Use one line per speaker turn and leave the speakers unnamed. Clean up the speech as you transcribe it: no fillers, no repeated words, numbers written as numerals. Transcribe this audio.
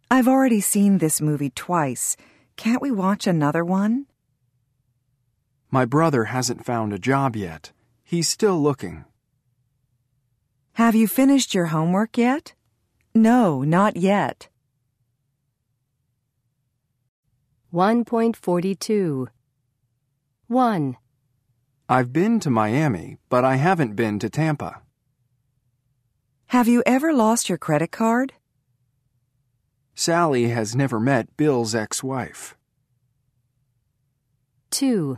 I've already seen this movie twice. Can't we watch another one?
My brother hasn't found a job yet. He's still looking.
Have you finished your homework yet? No, not yet.
1.42 1.
I've been to Miami, but I haven't been to Tampa.
Have you ever lost your credit card?
Sally has never met Bill's ex-wife.
2.